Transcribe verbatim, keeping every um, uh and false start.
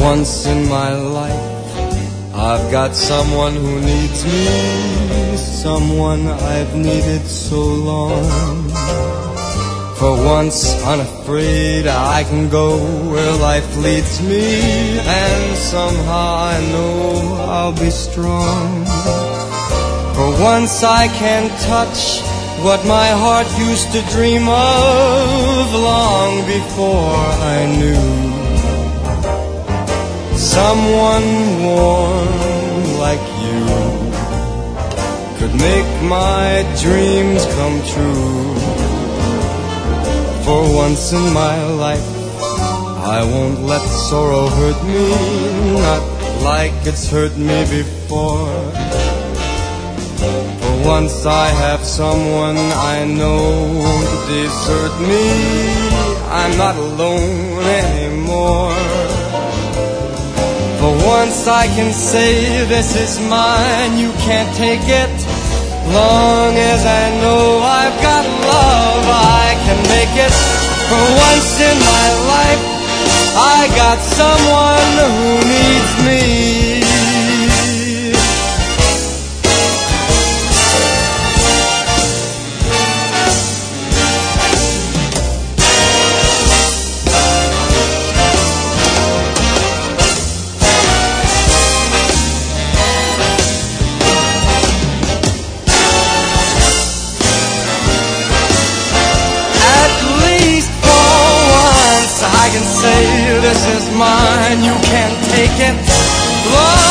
once in my life, I've got someone who needs me, someone I've needed so long. For once unafraid, I can go where life leads me, and somehow I know I'll be strong. For once I can touch what my heart used to dream of long before I knew. Someone warm like you could make my dreams come true. For once in my life, I won't let sorrow hurt me, not like it's hurt me before. For once I have someone I know won't desert me, I'm not alone anymore. For once I can say this is mine, you can't take it. Long as I know I've got love, I can make it. For once in my life, I got someone who needs me. I can say this is mine, you can't take it. Love